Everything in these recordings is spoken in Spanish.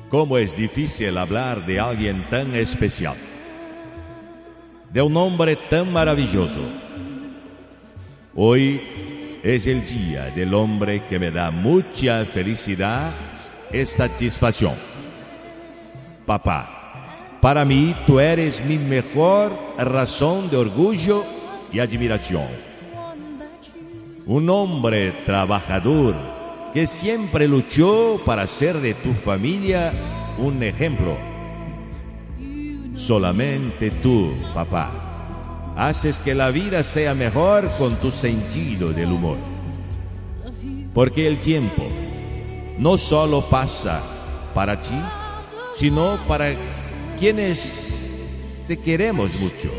Cómo es difícil hablar de alguien tan especial, de un hombre tan maravilloso. Hoy es el día del hombre que me da mucha felicidad y satisfacción. Papá, para mí tú eres mi mejor razón de orgullo y admiración. Un hombre trabajador que siempre luchó para hacer de tu familia un ejemplo. Solamente tú, papá, haces que la vida sea mejor con tu sentido del humor. Porque el tiempo no solo pasa para ti, sino para quienes te queremos mucho.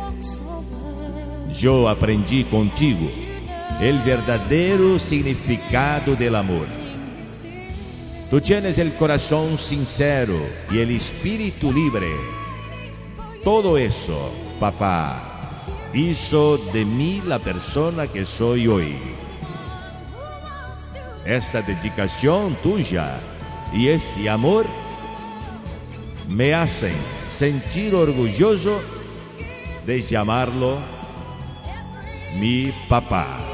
Yo aprendí contigo el verdadero significado del amor. Tú tienes el corazón sincero y el espíritu libre. Todo eso, papá, hizo de mí la persona que soy hoy. Esa dedicación tuya y ese amor me hacen sentir orgulloso de llamarlo mi papá.